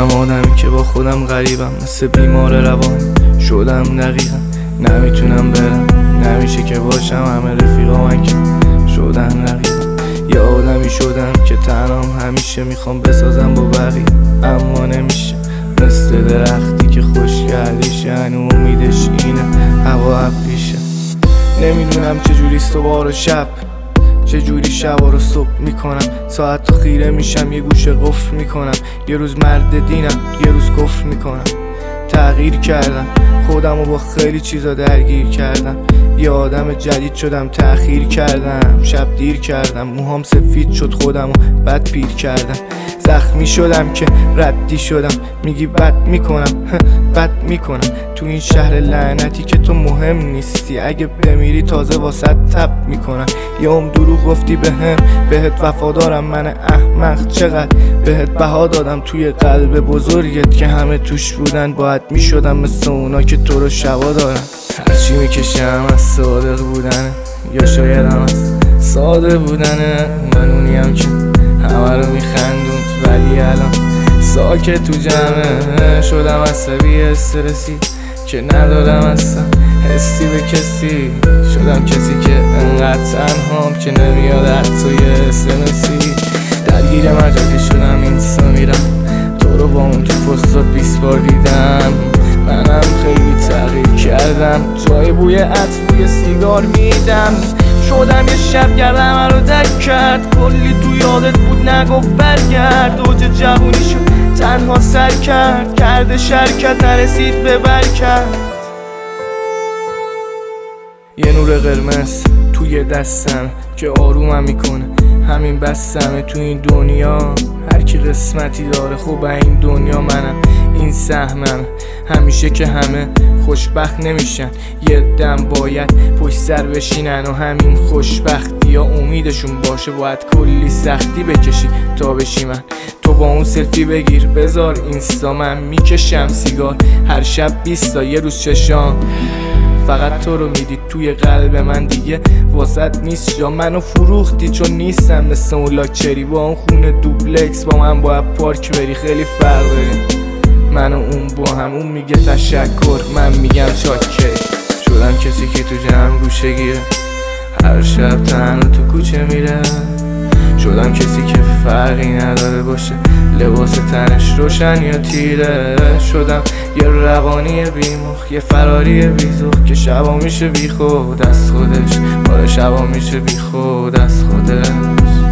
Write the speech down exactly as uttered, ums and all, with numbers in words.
شدم آدمی که با خودم غریبم، مثل بیمار روانی شدم دقیقا. نمیتونم برم، نمیشه که باشم، همه رفیقا من که شدن رقیبم. یه آدمی شدم که تنهام همیشه میخوام بسازم با بقیه، اما نمیشه. مثل درختی که خوش کردیشه، هنو امیدش اینه هوا ابریشه. نمیدونم چجوری صبح و شب، چجوری شب رو صبح میکنم. ساعت تا خیره میشم، یه گوشه قفل میکنم. یه روز مرد دینم، یه روز کفر میکنم. تغییر کردم، خودم رو با خیلی چیزا درگیر کردم. یه آدم جدید شدم، تأخیر کردم. شب دیر کردم، موهام سفید شد، خودم رو بد پیر کردم. زخمی شدم که ردی شدم، میگی بد میکنم بد میکنم. تو این شهر لعنتی که تو مهم نیستی، اگه بمیری تازه واسه تب میکنم. یه عمر دروغ گفتی بهم، بهت وفادارم من احمق. چقدر بهت بها دادم توی قلب بزرگت که همه توش بودن. باید میشدم مثل اونا که تو رو شبا دارن. هرچی میکشم از صادق بودنه، یا شاید هم از ساده بودنه. من اونیم که همه رو میخندوند، ولی الان ساکت تو جمعه شدم. عصبی استرسی که ندارم اصلا حسی به کسی. شدم کسی که انقدر تنهام که نمیاد حتی یه اسمسی. درگیر مجازی شدم، اینستا میرم، تو رو با اون تو پستا بیست بار دیدم. منم خیلی تغییر کردم، جای بوی عطر بوی سیگار میدم. شدم یه شب گردم رو تک کرد، کلی تو یادت بود نگفت برگرد. اوج جوونی شد تنها سر کرد، کرده شرکت نرسید به برکت. یه نور قرمز توی دستم که آرومم میکنه، همین بستمه تو این دنیا. هر کی قسمتی داره خوب این دنیا منم، این سهمم. همیشه که همه خوشبخت نمیشن، یه دم باید پشت سر بشینن. و همین خوشبختی یا امیدشون باشه، باید کلی سختی بکشی تا بشی من. تو با اون سلفی بگیر بذار اینستا، من میکشم سیگار هر شب بیستا. یه روز چشام فقط تو رو میدید توی قلب من، دیگه واسط نیست جا. منو فروختی چون نیستم مثل اون لاکچری، با اون خونه دوبلکس با من باید پارک بری. خیلی فرق داریم من و اون با هم، اون میگه تشکر، من میگم چاکر. شدم کسی که تو جمع گوشه گیره، هر شب تنها تو کوچه میره. شدم کسی که فرقی نداره باشه لباس تنش روشن یا تیره. شدم یه روانی بیمخ، یه فراری بیزخ که شبا میشه بی خود از خودش. آره شبا میشه بی خود از خودش.